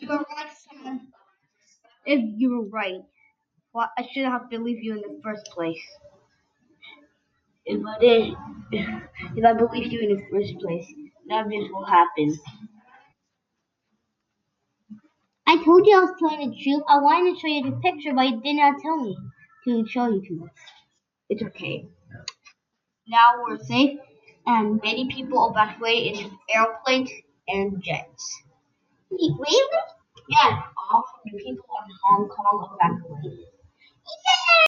You're right, son. If you were right, well, I should have believed you in the first place. If I did, if I believed you in the first place, none of this will happen. I told you I was telling the truth. I wanted to show you the picture, but you did not tell me to show you to. It's okay. Now we're safe, and many people evacuate in airplanes and jets. Really? Yeah, all the people in Hong Kong evacuated.